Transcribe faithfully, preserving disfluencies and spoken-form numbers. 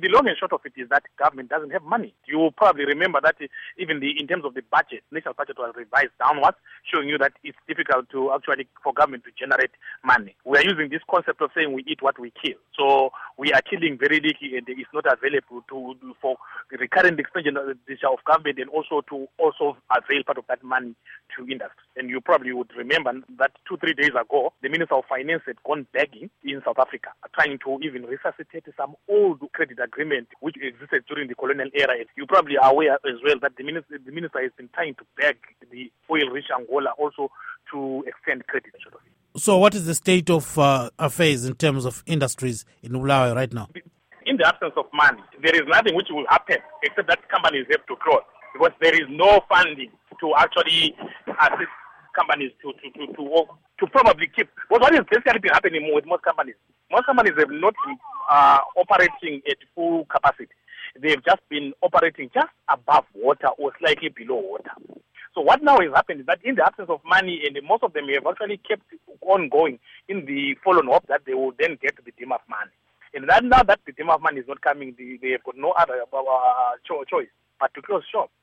the long and short of it is that government doesn't have money. You will probably remember that even the in terms of the budget, national budget was revised downwards, showing you that it's difficult to actually for government to generate money. We are using this concept of saying we eat what we kill. So we are killing very little, and it's not available to for the recurrent expenditure of government, and also to also avail part of that money to industry. And you probably would remember that two, three days ago, the Minister of Finance had gone begging in South Africa, trying to even resuscitate some old credit agreement which existed during the colonial era. You probably are aware as well that the minister, the minister has been trying to beg the oil-rich Angola also to extend credit. So what is the state of uh, affairs in terms of industries in Bulawayo right now? In the absence of money, there is nothing which will happen except that companies have to grow, because there is no funding to actually assist companies to to to to, to probably keep. But what is basically been happening with most companies? Most companies have not been uh, operating at full capacity. They've just been operating just above water or slightly below water. So what now has happened is that in the absence of money, and most of them have actually kept on going in the fallen hope that they will then get the D M A F money. And that now that the D M A F money is not coming, they, they have got no other uh, cho- choice but to close shop.